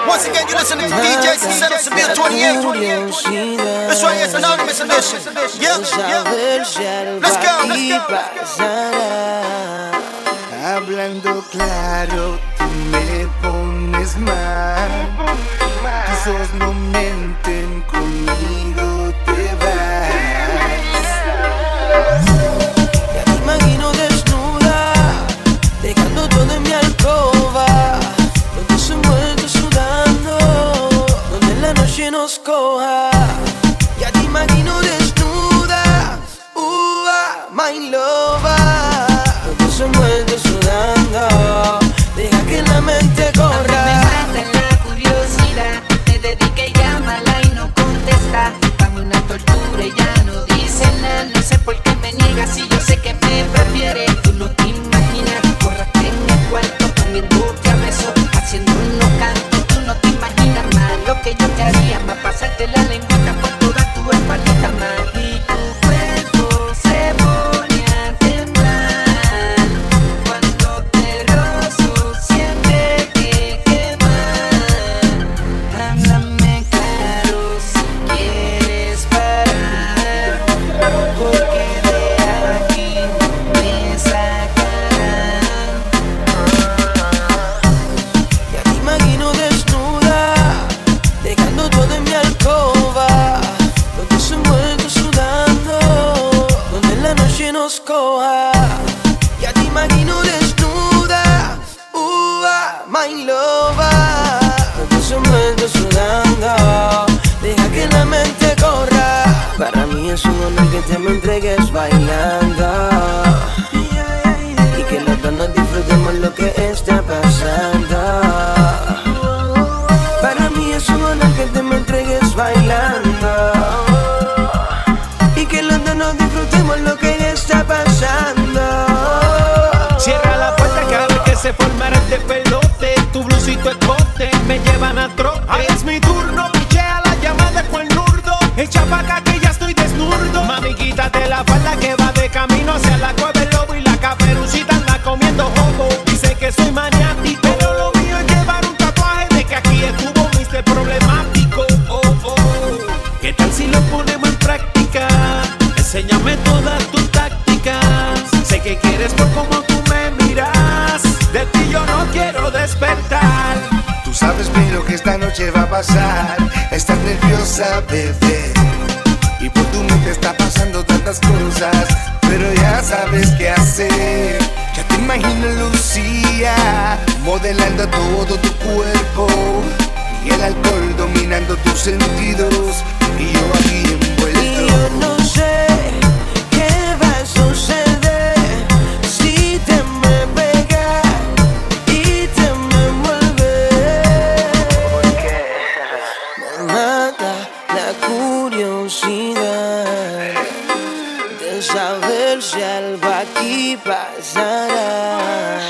Once again, you listen to DJ Sincero Seville 28. This right here is Anonymous Edition. Yeah. Let's go. Hablando claro, tú me pones mal. Tus ojos no mienten, conmigo te vas. Ya te imagino desnuda, dejando todo en mi alcoba, donde se muerde sudando, donde la noche nos coja. Ya te imagino desnuda, my lover, donde se muerde sudando, deja que la mente corra. Me mata la curiosidad, te dedica y llámala y no contesta. Dame una tortura y ya no dice nada. No sé por qué me niegas si yo sé que me prefiere. Tú no te imaginas, corraste en el cuarto comiéndote a besos, haciendo unos cantos. Tú no te imaginas más lo que yo te haría, más pasarte la lengüita por toda tu espaldita más. Y tu cuerpo se pone a temblar cuando te rozo, siempre que quemar. Háblame claro si quieres parar, porque de aquí me sacarán. Ya te imagino desnuda, dejando todo en mi alcoba, donde se muerde sudando, donde la noche nos coja. Ya te imagino desnuda, my lover, donde se muerde sudando, deja que la mente corra. Para mí es un honor que te me entregues bailando y que los dos nos disfrutemos lo que está pasando. Para mí es un honor que te me entregues bailando y que los dos nos disfrutemos lo que está pasando. Cierra la puerta cada vez que se formara el despelote. Tu blusa y tu escote me llevan a trote. Ahora es mi turno, pichea la llamada con el nurdo. Echa pa' acá que ya estoy desnudo. Mami, quítate la falda que va de camino hacia la cueva el lobo y la caperucita anda comiendo jobo. Dice que soy maniático, pero lo mío es llevar un tatuaje de que aquí estuvo Mr. Problemático. Oh, oh. ¿Qué tal si lo ponemos en práctica? Enséñame todas tus tácticas. Sé que quieres por cómo tú me miras. De ti yo no quiero despertar. Tú sabes bien lo que esta noche va a pasar. Estás nerviosa, bebé, y por tu mente está pasando tantas cosas, pero ya sabes qué hacer. Ya te imagino Lucía modelando todo tu cuerpo y el alcohol dominando tus sentidos y yo aquí envuelto. Y yo no sé qué va a suceder si te me pegas y te me envuelves. Me mata la curiosidad de saber si algo aquí pasará.